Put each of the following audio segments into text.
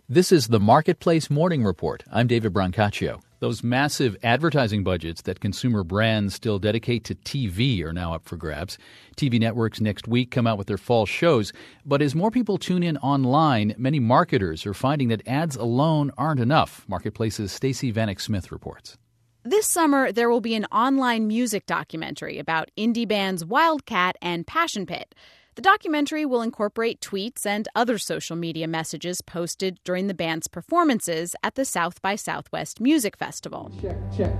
This is the Marketplace Morning Report. I'm David Brancaccio. Those massive advertising budgets that consumer brands still dedicate to TV are now up for grabs. TV networks next week come out with their fall shows. But as more people tune in online, many marketers are finding that ads alone aren't enough. Marketplace's Stacey Vanek Smith reports. This summer, there will be an online music documentary about indie bands Wildcat and Passion Pit. The documentary will incorporate tweets and other social media messages posted during the band's performances at the South by Southwest Music Festival. Check.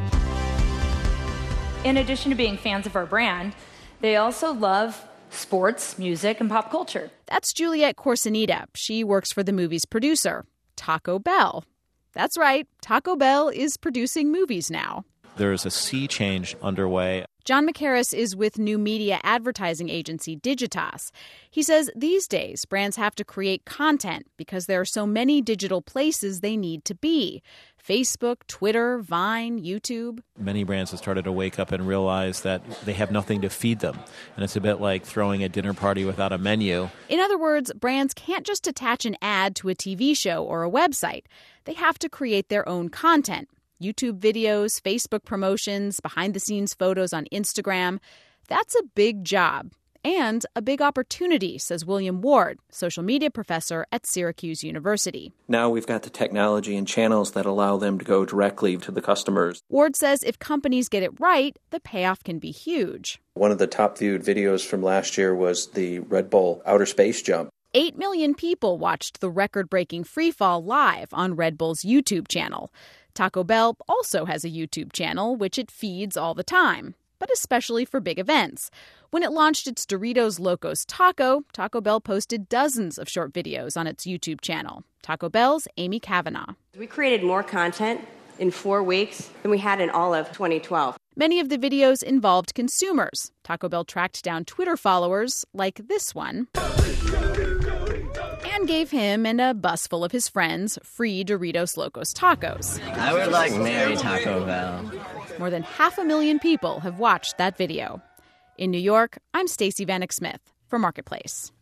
In addition to being fans of our brand, they also love sports, music, and pop culture. That's Juliette Corsenita. She works for the movie's producer, Taco Bell. That's right, Taco Bell is producing movies now. There's a sea change underway. John McCarris is with new media advertising agency Digitas. He says these days brands have to create content because there are so many digital places they need to be. Facebook, Twitter, Vine, YouTube. Many brands have started to wake up and realize that they have nothing to feed them. And it's a bit like throwing a dinner party without a menu. In other words, brands can't just attach an ad to a TV show or a website. They have to create their own content. YouTube videos, Facebook promotions, behind-the-scenes photos on Instagram. That's a big job and a big opportunity, says William Ward, social media professor at Syracuse University. Now we've got the technology and channels that allow them to go directly to the customers. Ward says if companies get it right, the payoff can be huge. One of the top viewed videos from last year was the Red Bull outer space jump. 8 million people watched the record-breaking freefall live on Red Bull's YouTube channel. Taco Bell also has a YouTube channel, which it feeds all the time, but especially for big events. When it launched its Doritos Locos Taco, Taco Bell posted dozens of short videos on its YouTube channel. Taco Bell's Amy Kavanaugh. We created more content in 4 weeks than we had in all of 2012. Many of the videos involved consumers. Taco Bell tracked down Twitter followers like this one and gave him and a bus full of his friends free Doritos Locos Tacos. I would like marry Taco Bell. More than 500,000 people have watched that video. In New York, I'm Stacey Vanek Smith for Marketplace.